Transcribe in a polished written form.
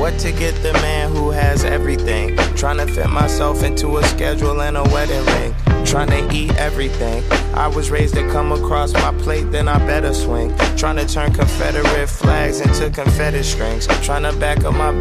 What to get the man who has everything? Trying to fit myself into a schedule and a wedding ring. Trying to eat everything. I was raised to come across my plate, then I better swing. Trying to turn Confederate flags into Confederate strings. Trying to back up my